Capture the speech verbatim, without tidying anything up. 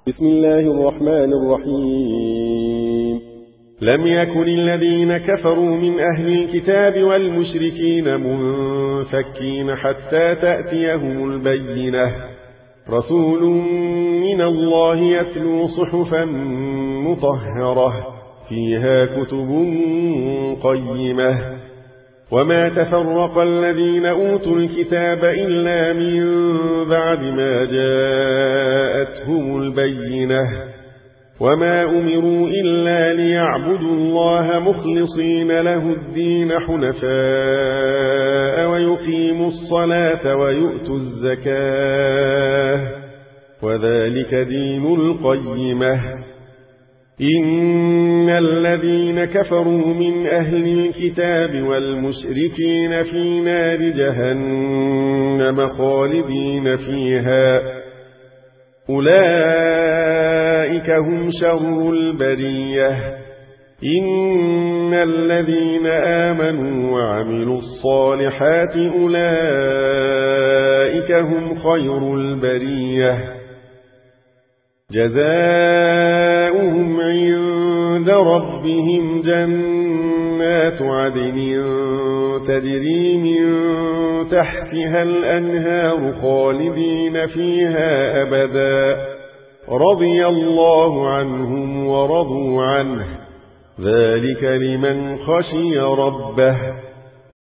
بسم الله الرحمن الرحيم. لم يكن الذين كفروا من أهل الكتاب والمشركين منفكين حتى تأتيهم البينة، رسول من الله يتلو صحفا مطهرة فيها كتب قيمة. وما تفرق الذين أوتوا الكتاب إلا من بعد ما جاءتهم البينة، وما أمروا إلا ليعبدوا الله مخلصين له الدين حنفاء ويقيموا الصلاة ويؤتوا الزكاة، وذلك دين القيمة. إن الذين كفروا من أهل الكتاب والمشركين في نار جهنم خالدين فيها، أولئك هم شر البرية. إن الذين آمنوا وعملوا الصالحات أولئك هم خير البرية، جزاؤهم عند ربهم جنات عدن تجري من تحتها الأنهار خالدين فيها أبدا، رضي الله عنهم ورضوا عنه، ذلك لمن خشي ربه.